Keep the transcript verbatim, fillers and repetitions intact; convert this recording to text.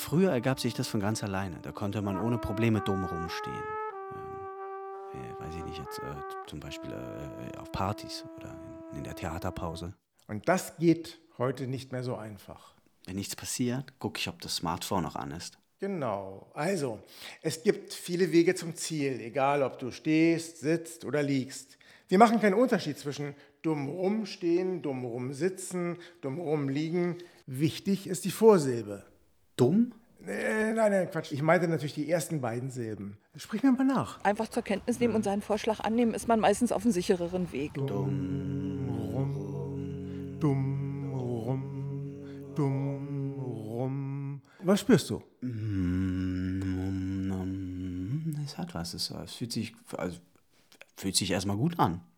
Früher ergab sich das von ganz alleine. Da konnte man ohne Probleme dumm rumstehen. Ähm, äh, weiß ich nicht, jetzt äh, zum Beispiel äh, auf Partys oder in, in der Theaterpause. Und das geht heute nicht mehr so einfach. Wenn nichts passiert, gucke ich, ob das Smartphone noch an ist. Genau. Also, es gibt viele Wege zum Ziel, egal ob du stehst, sitzt oder liegst. Wir machen keinen Unterschied zwischen dumm rumstehen, dumm rumsitzen, dumm rumliegen. Wichtig ist die Vorsilbe. Dumm? Äh, nein, nein, Quatsch. Ich meinte natürlich die ersten beiden Silben. Sprich mir mal nach. Einfach zur Kenntnis nehmen und seinen Vorschlag annehmen, ist man meistens auf einem sichereren Weg. Dumm rum, dumm rum, dumm rum. Was spürst du? Es hat was. Es, es fühlt sich, also, fühlt sich erstmal gut an.